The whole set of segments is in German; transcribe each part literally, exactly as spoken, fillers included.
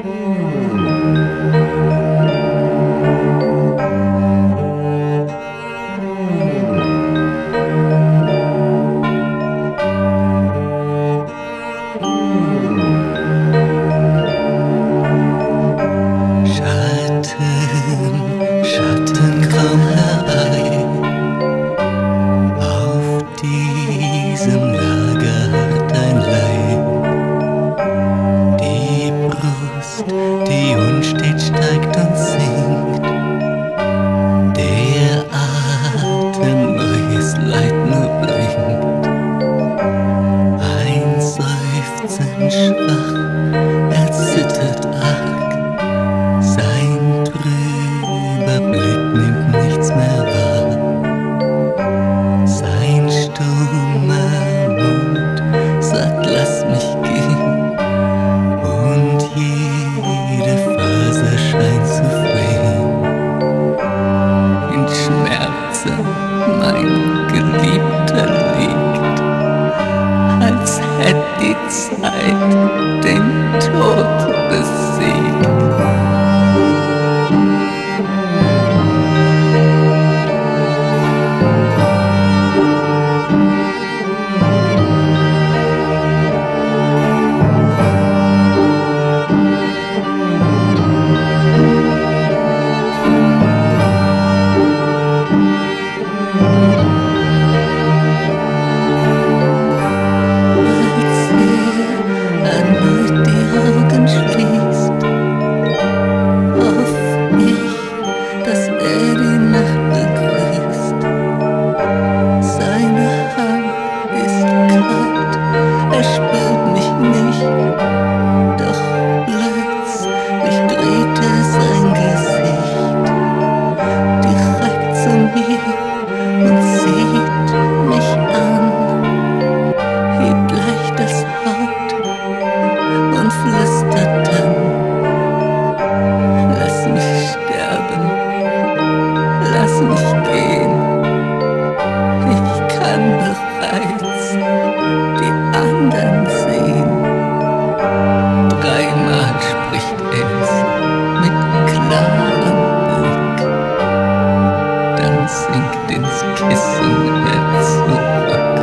die unstet steigt und sinkt. Der Atem neues Leid nur bringt. Ein Seufzen schwach erzittert arg. Sein trüber Blick nimmt nichts mehr wahr. Sein stummer Mund sagt, lass mich gehen. Und jede Faser scheint zu flehen. In Schmerzen mein Geliebter liegt, als hätt die Zeit den Tod besiegt. Sinkt ins Kissen er zurück.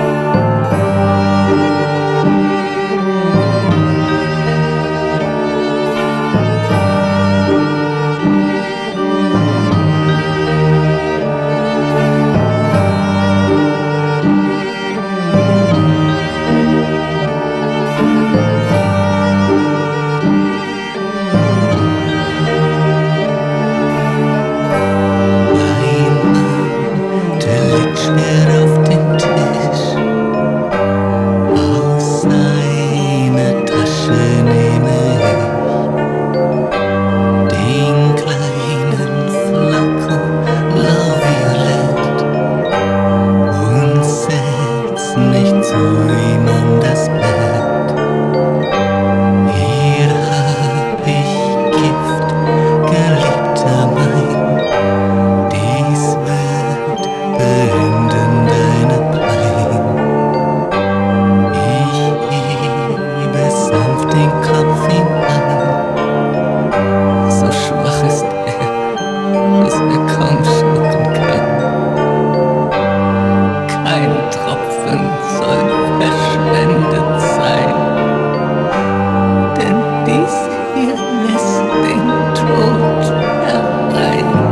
Schwer auf den Tisch, aus seiner Tasche nehme ich den kleinen Flakon Blau Violett und setz mich zu ihm an das Bett. Hier hab ich Gift, Geliebter mein, dies wird beenden deine Pein. Ich hebe sanft den Kopf hinein. So schwach ist er, dass er kaum schlucken kann. Kein Tropfen soll verschwendet sein, denn dies hier lässt den Tod herein.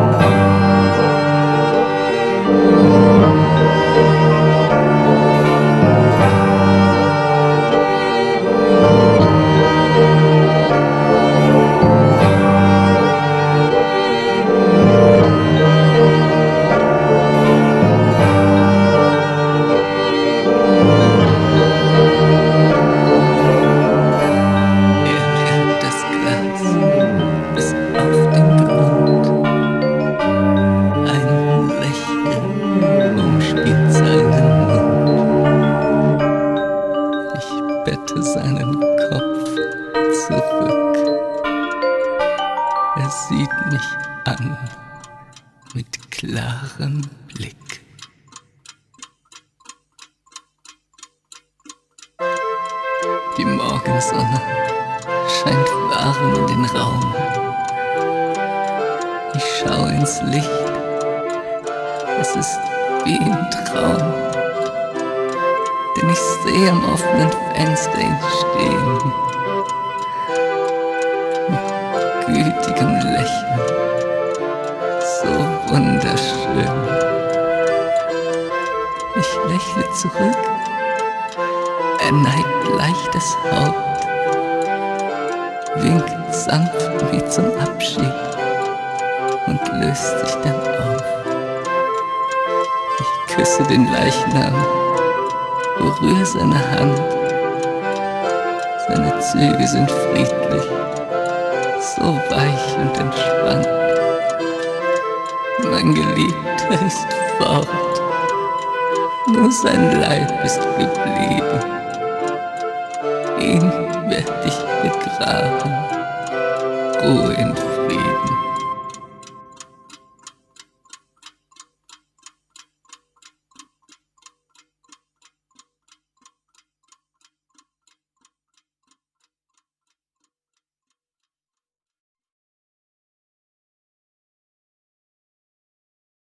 Bette seinen Kopf zurück. Er sieht mich an mit klarem Blick. Die Morgensonne scheint warm in den Raum. Ich schaue ins Licht, es ist wie im Traum, denn ich sehe am offenen Fenster ihn stehen, mit gütigem Lächeln, so wunderschön. Ich lächle zurück, er neigt leicht das Haupt, winkt sanft wie zum Abschied und löst sich dann auf. Ich küsse den Leichnam, berühre seine Hand, seine Züge sind friedlich, so weich und entspannt. Mein Geliebter ist fort, nur sein Leib ist geblieben. Ihn werd ich begraben, Ruhe in Frieden.